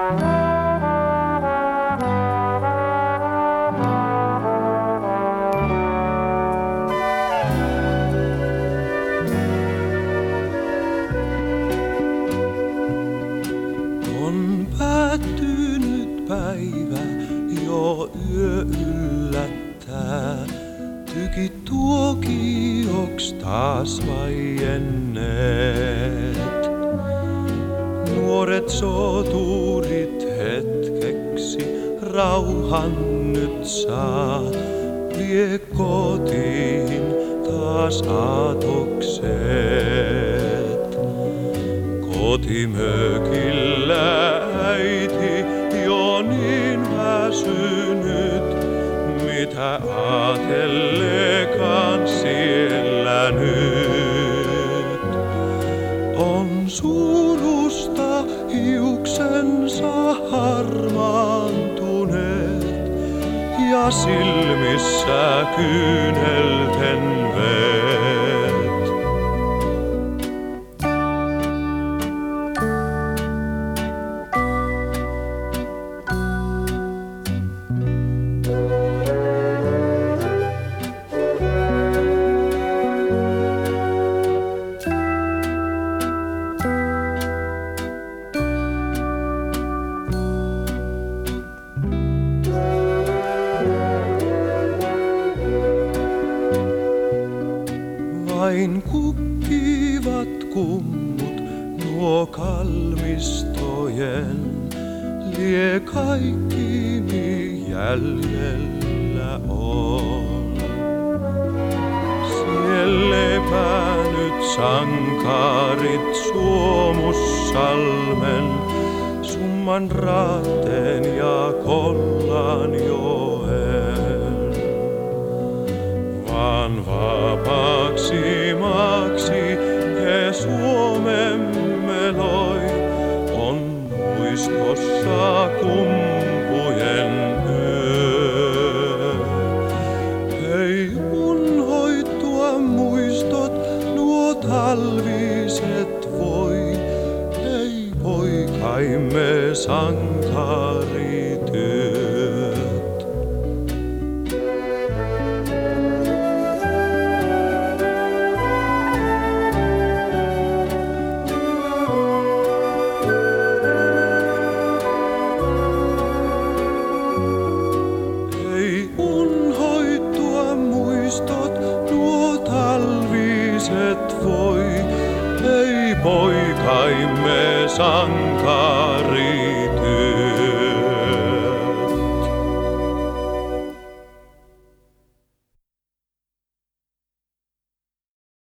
On päättynyt päivä, jo yö yllättää. Tykit tuokioks taas vaienneet. Nuoret soturit hetkeksi rauhan nyt saa. Vie kotiin taas aatokset. Kotimökillä äiti jo niin väsynyt, mitä aatelleekaan siellä nyt. On surusta hiuksensa harmaantuneet ja silmissä kyynelten veet. Vain kukkivat kummut nuo kalmistojen, lie kaikki jäljellä on. Siellä lepäänyt sankarit Suomussalmen, Summan raatteen ja Kollanjoen. Vaan vapaaksi maaksi he Suomemme loi, on muistossa kumpujen yö. Hei unhoittua muistot, nuo talviset voi, hei poikaimme sankarityö.